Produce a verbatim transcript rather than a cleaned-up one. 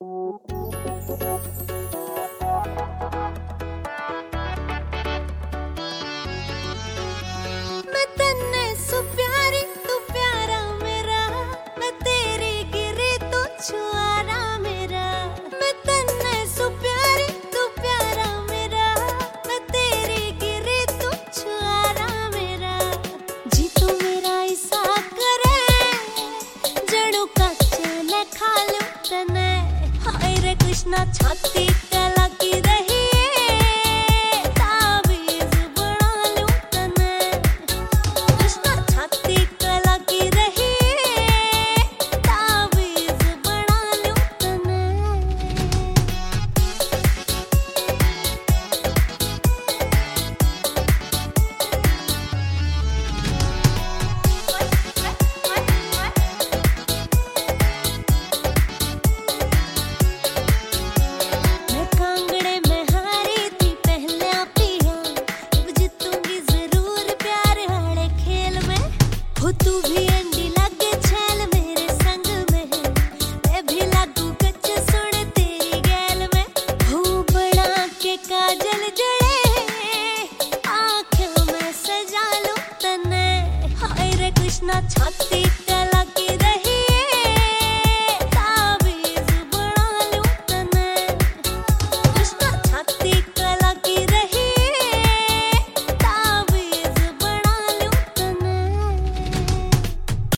मैं तन्ने सु प्यारी तू प्यारा मेरा, मैं तेरी गिरी तू छुआरा मेरा। मैं तन्ने सु प्यारी तू प्यारा मेरा, मैं तेरी गिरी तू छुआरा मेरा। जी तू मेरा ऐसा करे जड़ू कच्चे ने खा लूं तने। हाय रे कृष्णा छाती कला की रही तू भी